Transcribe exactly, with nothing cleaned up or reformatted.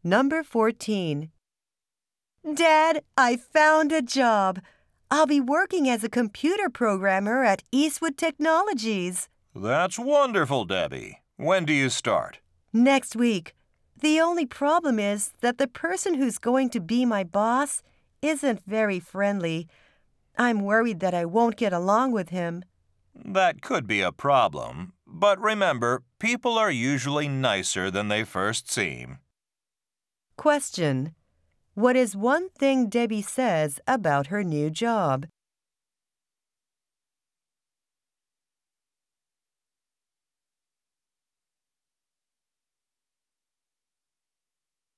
Number fourteen. Dad, I found a job. I'll be working as a computer programmer at Eastwood Technologies. That's wonderful, Debbie. When do you start? Next week. The only problem is that the person who's going to be my boss isn't very friendly. I'm worried that I won't get along with him. That could be a problem, but remember, people are usually nicer than they first seem. Question. What is one thing Debbie says about her new job?